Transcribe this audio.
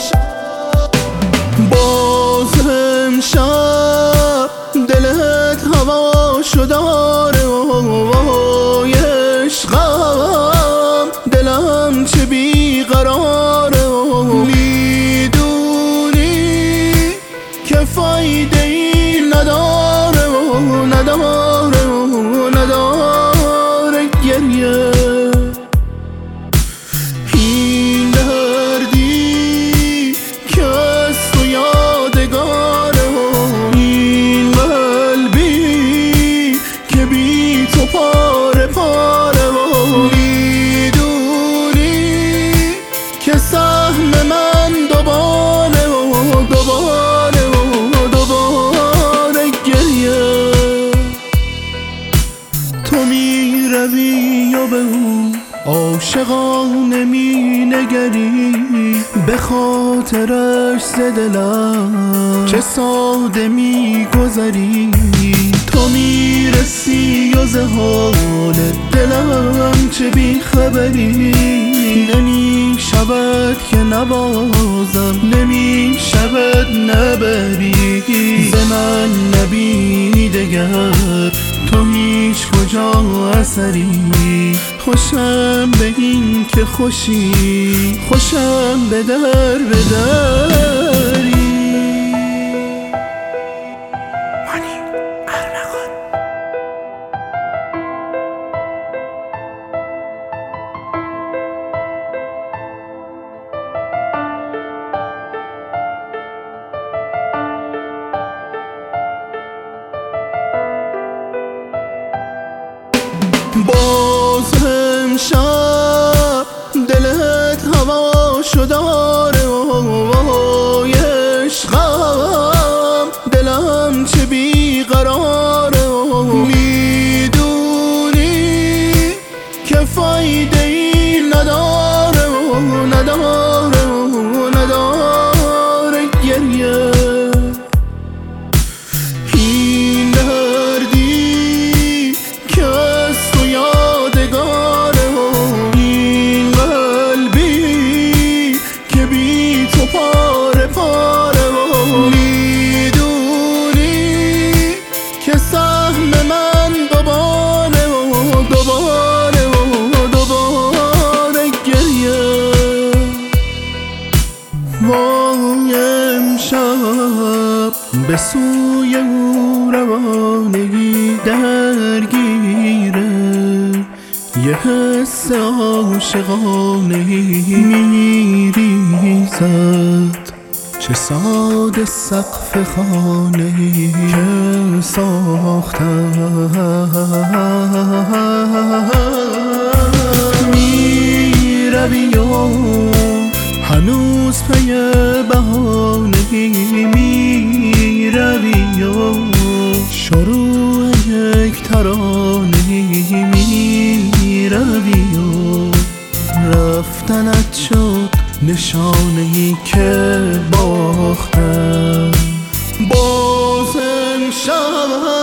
باز امشب دلت هواشو داره وای عشقم دلم چه بیقراره میدونی که فایده ای نداره نداره گریه این دردی که از تو یادگاره این قلبی که بی تو پاره پاره میدونی که سهم من دوباره گریه تو می روی و به او عاشقانه می نگری به خاطرش ز دلم چه ساده می گذری تو می رسی و ز حال دلم چه بی خبری نمی شود که نبازم نمی شود نبری ز من نبینی دگر تو هیچ کجا اثری خوشم به این که خوشی خوشم به در بدری باز امشب دلت هواشو داره وای عشقم دلم چه بیقراره میدونی که فایده ای نداره نداره گریه این دردی که از تو یادگاره این قلبی که بی تو پاره پاره میدونی که سهم من دوباره گریه وای امشب به سوی او روانگی درگیره یه حس عاشقانه میریزد چه ساده سقف خانه که ساختم میروی و هنوز پی بهانه میروی و شروع یک ترانه میروی و رفتنت شد نشانه‌ای که باختم باز امشب